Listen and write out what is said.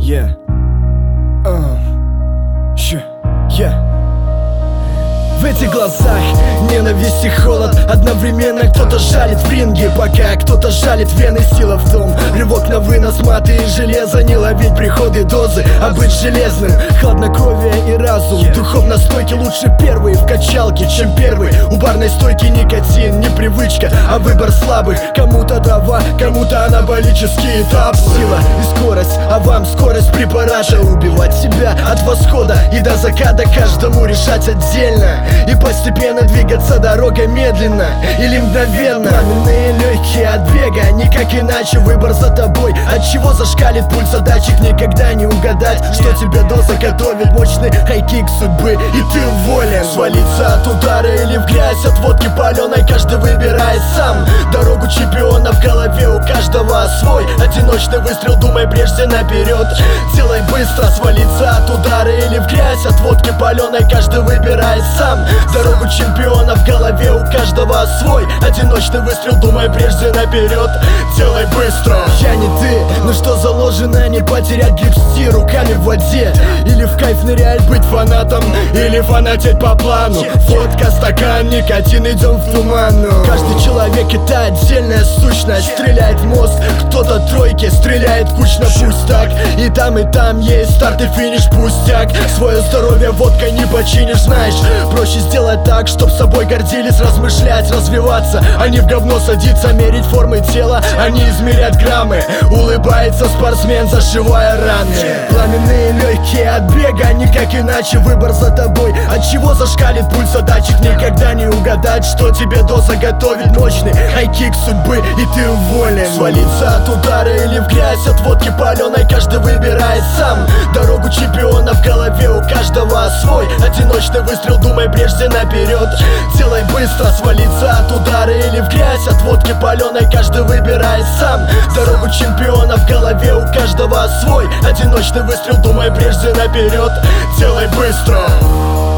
Yeah. В этих глазах ненависть и холод одновременно. Кто-то жалит в ринге, пока кто-то жалит вены. Сила в том, рывок на вынос, маты и железо. Не ловить приходы дозы, а быть железным. Хладнокровие и разум, духовно стойки. Лучше первый в качалке, чем первый у барной стойки. Никотин не привычка, а выбор слабых. Кому-то дрова, кому-то анаболический этап. Сила и скорость, а вам скорость препарата. Убивать себя от восхода и до заката. Каждому решать отдельно и постепенно двигаться дорогой медленно или мгновенно. Пламенные легкие от бега, никак иначе. Выбор за тобой, от чего зашкалит пульс. Датчик никогда не угадать, что тебе доза готовит. Мощный хайкик судьбы, и ты волен свалиться от удара или в грязь от водки паленой. Каждый выбирает сам дорогу чемпиона. В голове у каждого свой одиночный выстрел. Думай прежде наперед, делай быстро. Свалиться от удара или в грязь от водки паленой. Каждый выбирает сам дорогу чемпиона. В голове у каждого свой одиночный выстрел. Думай прежде наперед, делай быстро. Я не ты, но что заложено, не потерять гребсти руками в воде. Или в кайф нырять, быть фанатом, или фанатеть по плану. Водка, стакан, никотин, идем в туману. Каждый человек это отдельная сущность. Стреляет в мозг, кто-то тройки стреляет кучно. Пусть так, и там есть старт и финиш, пустяк. Свое здоровье водкой не починишь, знаешь. Проще сделать так, чтоб собой гордились. Размышлять, развиваться, а не в говно садиться. Мерить формы тела, а не измерять граммы. Улыбается спортсмен, зашивая раны. Пламенные легкие от бега, никак иначе. Выбор за тобой, от чего зашкалит пульс. Датчик никогда не угадать, что тебе доза готовит. Мощный хайкик судьбы, и ты уволен. Свалиться от удара или в грязь от водки паленой. Каждый выбирает сам дорогу чемпиона. В голове у каждого свой одиночный выстрел. Думай прежде наперед, делай быстро. Свалиться от удара или в грязь от водки паленой. Каждый выбирает сам дорогу чемпиона. В голове у каждого свой одиночный выстрел. Думай прежде наперед, делай быстро.